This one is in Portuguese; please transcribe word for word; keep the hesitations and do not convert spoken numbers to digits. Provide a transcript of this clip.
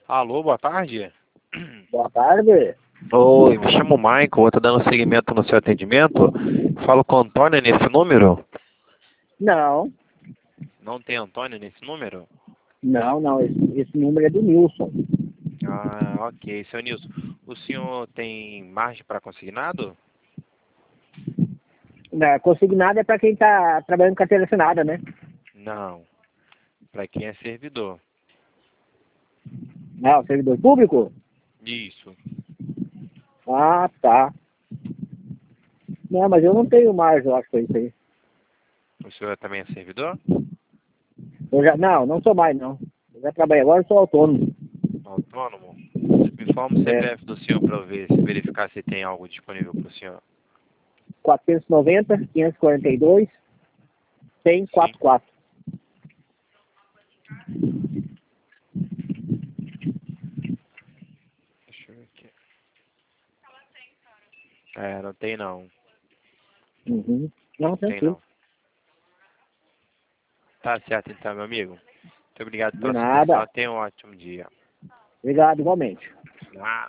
Alô, boa tarde. Boa tarde. Oi, me chamo Michael, eu tô dando seguimento no seu atendimento. Falo com o Antônio nesse número? Não, Não tem Antônio nesse número? não, não. Esse, esse número é do Nilson. Ah, ok. Seu Nilson, o senhor tem margem para consignado? Não, consignado é para quem está trabalhando com carteira assinada, né? Não, para quem é servidor. Não, servidor público? Isso. Ah, tá. Não, mas eu não tenho mais, eu acho que é isso aí. O senhor também é servidor? Eu já, não, não sou mais, não. Eu já trabalhei agora, eu sou autônomo. Autônomo? Me informa o É, C P F do senhor para eu ver, se verificar se tem algo disponível para o senhor. quatrocentos e noventa, quinhentos e quarenta e dois, cem, Sim. quarenta e quatro. Deixa eu ver aqui. É, não tem não. Uhum. Não, Tem tranquilo. não. Tá certo então, meu amigo. Muito obrigado De pela sua atenção. nada. Tenha um ótimo dia. Obrigado, igualmente. Ah.